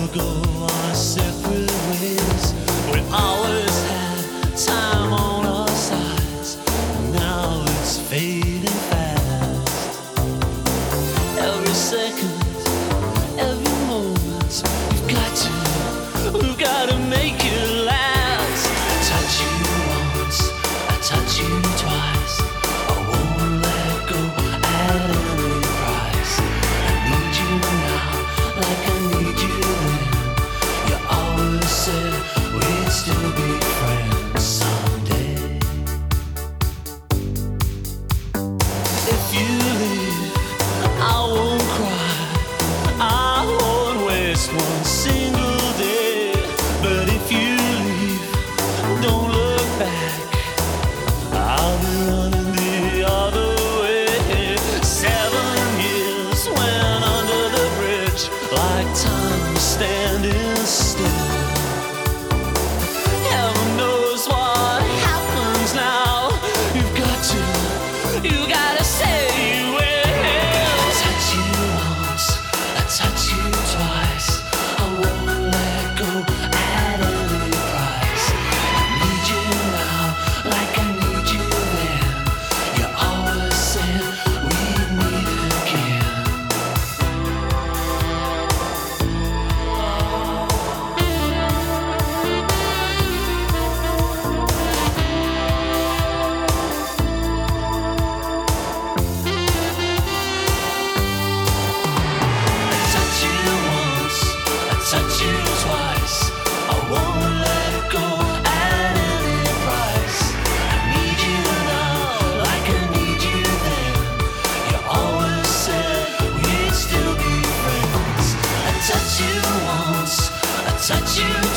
go our separate ways. We always had time on our sides, and now it's fading fast. Every second, every moment, we've got to make it last. I touch you once, I touch you twice. I won't let go at any price. I need you now, like I need you then. You always said we'd still be friends someday. If you leave, I won't cry, I won't waste one single day. But if you leave, don't look back, I'll be running the other way. 7 years went under the bridge, like time was standing still. Heaven knows what happens now. You gotta say you will. I touch you once, I touch you twice. I won't let go at any price. I need you now, like I need you then. You always said we'd meet again. I touch you once, I touch you twice. I won't let go at any price. I need you now, like I need you then. You always said we'd still be friends. I touch you once, I touch you